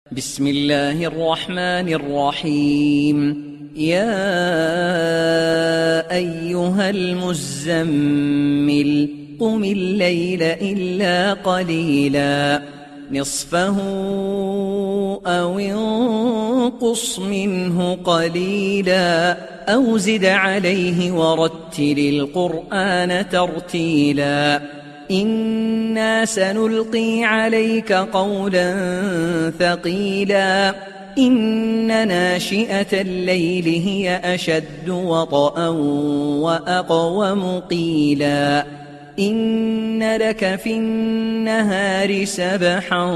بسم الله الرحمن الرحيم. يا أيها المزمل قم الليل إلا قليلا نصفه أو انقص منه قليلا أو زد عليه ورتل القرآن ترتيلا إنا سنلقي عليك قولا ثقيلا إن ناشئة الليل هي أشد وطئا وأقوم قيلا إن لك في النهار سبحا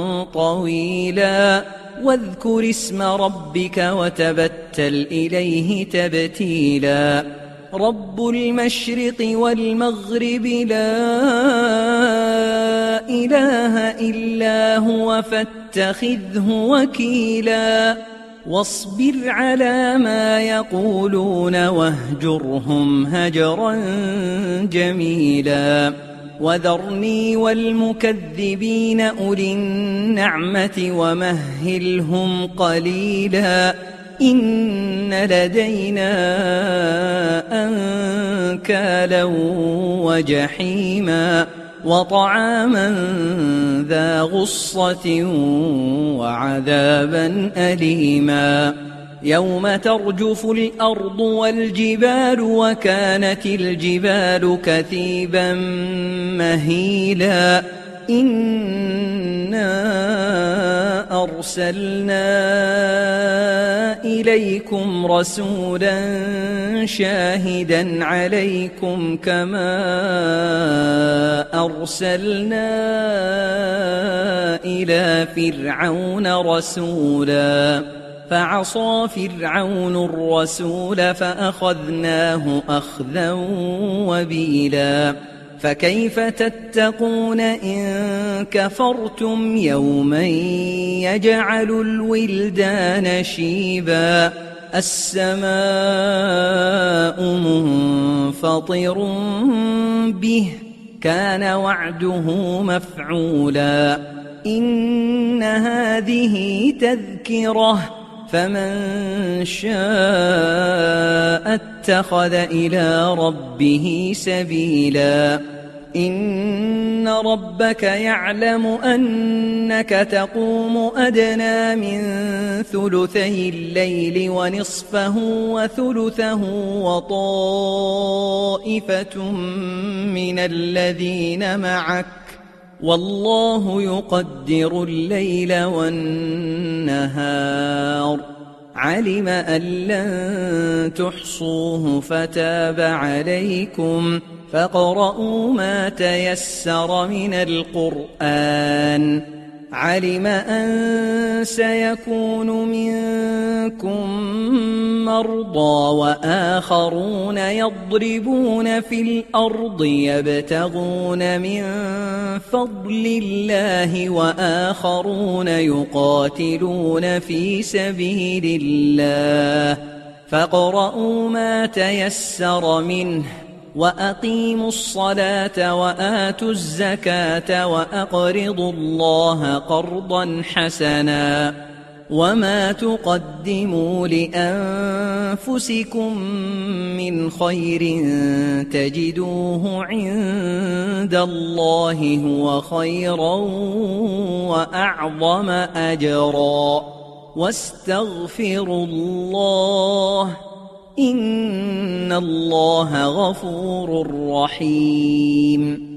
طويلا واذكر اسم ربك وتبتل إليه تبتيلا رب المشرق والمغرب لا إله إلا هو فاتخذه وكيلا واصبر على ما يقولون واهجرهم هجرا جميلا وذرني والمكذبين أولي النعمة ومهلهم قليلا إن لدينا أنكالا وجحيما وطعاما ذا غصة وعذابا أليما يوم ترجف الأرض والجبال وكانت الجبال كثيبا مهيلا إنا أرسلنا إليكم رسولا شاهدا عليكم كما أرسلنا إلى فرعون رسولا فعصى فرعون الرسول فأخذناه أخذا وبيلا فكيف تتقون إن كفرتم يوما يجعل الولدان شيبا السماء منفطر به كان وعده مفعولا إن هذه تذكرة فمن شاء اتخذ إلى ربه سبيلا إن ربك يعلم أنك تقوم أدنى من ثلثي الليل ونصفه وثلثه وطائفة من الذين معك والله يقدر الليل والنهار علم أن لن تحصوه فتاب عليكم فاقرؤوا ما تيسر من القرآن علم أن سيكون منكم مرضى وآخرون يضربون في الأرض يبتغون من فضل الله وآخرون يقاتلون في سبيل الله فاقرؤوا ما تيسر منه وأقيموا الصلاة وآتوا الزكاة وأقرضوا الله قرضا حسنا وما تقدموا لأنفسكم من خير تجدوه عند الله هو خيرا وأعظم أجرا واستغفروا الله إن الله غفور رحيم.